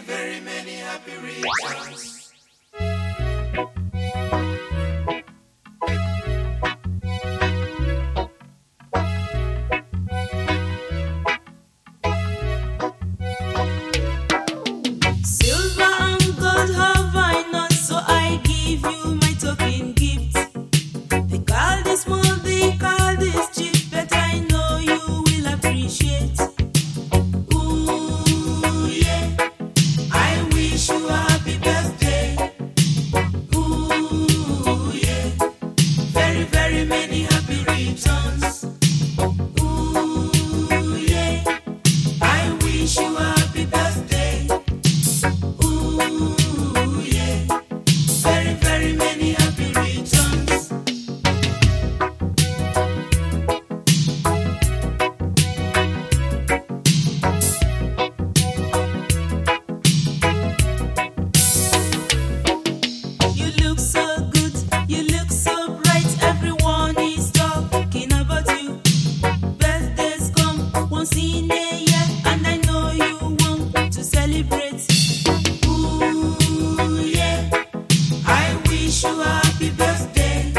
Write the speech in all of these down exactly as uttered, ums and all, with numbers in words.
very many happy returns. Silver and gold have I not, so I give you my token gift. They call this small, they call this cheap, but I know you will appreciate. Ooh, yeah, I wish you a happy birthday. Ooh, yeah, very, very many happy returns. Ooh, yeah, I wish you a happy birthday. Ooh, yeah, very, very many happy returns. You look so good, you look so bright, everyone is talking about you. Birthdays come once in a year, and I know you want to celebrate. Ooh, yeah, I wish you a happy birthday.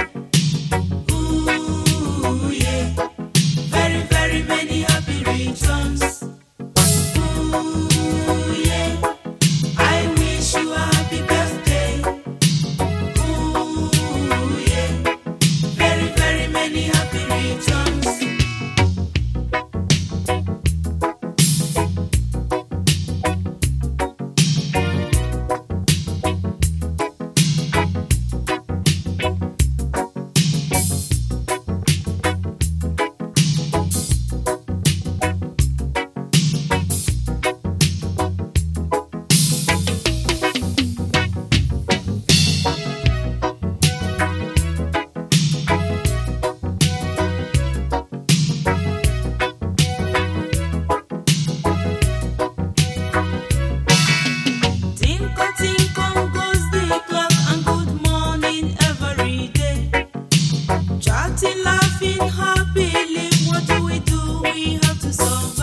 Ooh, yeah, very, very many happy returns. Ooh, yeah, I wish you a happy birthday. Ooh, yeah, very, very many happy returns. Tinko, tinko goes the clock, and good morning every day. Chatting, laughing, happily, what do we do? We have to survive.